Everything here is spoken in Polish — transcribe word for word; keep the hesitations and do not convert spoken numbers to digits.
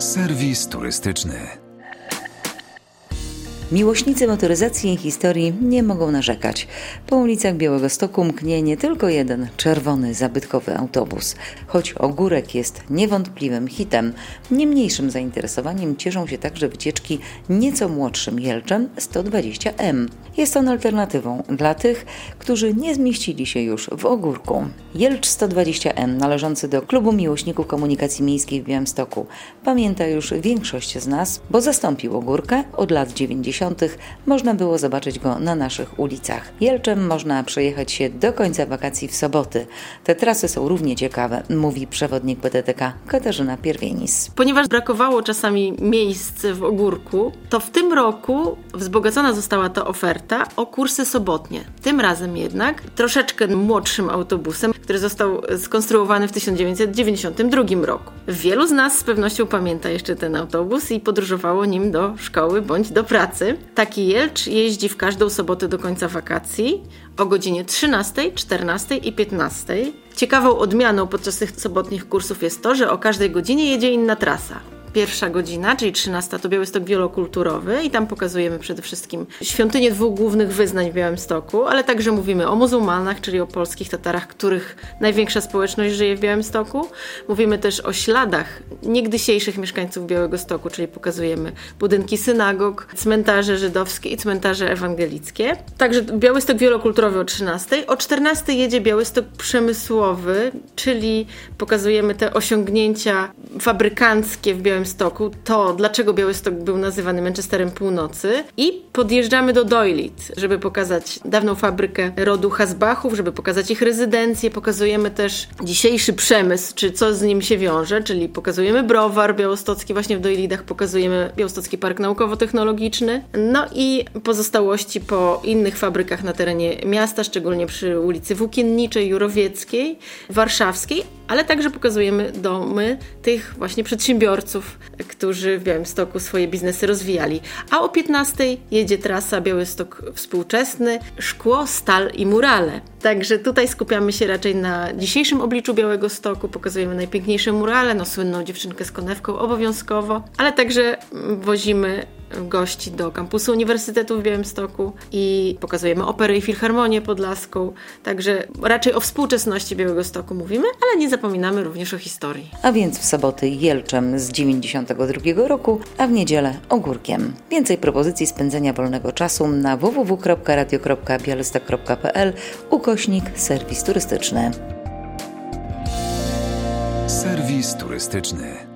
Serwis turystyczny. Miłośnicy motoryzacji i historii nie mogą narzekać. Po ulicach Białegostoku mknie nie tylko jeden czerwony, zabytkowy autobus. Choć Ogórek jest niewątpliwym hitem, nie mniejszym zainteresowaniem cieszą się także wycieczki nieco młodszym Jelczem sto dwadzieścia M. Jest on alternatywą dla tych, którzy nie zmieścili się już w Ogórku. Jelcz sto dwadzieścia M, należący do Klubu Miłośników Komunikacji Miejskiej w Białymstoku, pamięta już większość z nas, bo zastąpił Ogórkę od lat dziewięćdziesiątych. Można było zobaczyć go na naszych ulicach. Jelczem można przejechać się do końca wakacji w soboty. Te trasy są równie ciekawe, mówi przewodnik P D T K Katarzyna Pierwienis. Ponieważ brakowało czasami miejsc w Ogórku, to w tym roku wzbogacona została ta oferta o kursy sobotnie. Tym razem jednak troszeczkę młodszym autobusem, który został skonstruowany w tysiąc dziewięćset dziewięćdziesiątym drugim roku. Wielu z nas z pewnością pamięta jeszcze ten autobus i podróżowało nim do szkoły bądź do pracy. Taki Jelcz jeździ w każdą sobotę do końca wakacji o godzinie trzynastej, czternastej i piętnastej. Ciekawą odmianą podczas tych sobotnich kursów jest to, że o każdej godzinie jedzie inna trasa. Pierwsza godzina, czyli trzynasta, to Białystok wielokulturowy i tam pokazujemy przede wszystkim świątynię dwóch głównych wyznań w Białymstoku, ale także mówimy o muzułmanach, czyli o polskich Tatarach, których największa społeczność żyje w Białymstoku. Mówimy też o śladach niegdysiejszych mieszkańców Białegostoku, czyli pokazujemy budynki synagog, cmentarze żydowskie i cmentarze ewangelickie. Także Białystok wielokulturowy o trzynastej. O czternastej jedzie Białystok przemysłowy, czyli pokazujemy te osiągnięcia fabrykanckie w Białymstoku. Stoku, to dlaczego Białystok był nazywany Manchesterem Północy i podjeżdżamy do Doilit, żeby pokazać dawną fabrykę rodu Hasbachów, żeby pokazać ich rezydencję, pokazujemy też dzisiejszy przemysł, czy co z nim się wiąże, czyli pokazujemy browar białostocki, właśnie w Doilidach pokazujemy Białostocki Park Naukowo-Technologiczny, no i pozostałości po innych fabrykach na terenie miasta, szczególnie przy ulicy Włókienniczej, Jurowieckiej, Warszawskiej, ale także pokazujemy domy tych właśnie przedsiębiorców, którzy w Białymstoku swoje biznesy rozwijali. A o piętnastej jedzie trasa Białystok współczesny, szkło, stal i murale. Także tutaj skupiamy się raczej na dzisiejszym obliczu Białegostoku, pokazujemy najpiękniejsze murale, no słynną dziewczynkę z konewką obowiązkowo, ale także wozimy gości do kampusu Uniwersytetu w Białymstoku i pokazujemy operę i filharmonię podlaską. Także raczej o współczesności Białegostoku mówimy, ale nie zapominamy również o historii. A więc w soboty Jelczem z dziewięćdziesiątego drugiego roku, a w niedzielę Ogórkiem. Więcej propozycji spędzenia wolnego czasu na w w w kropka radio kropka białystok kropka p l ukośnik serwis turystyczny. Serwis turystyczny.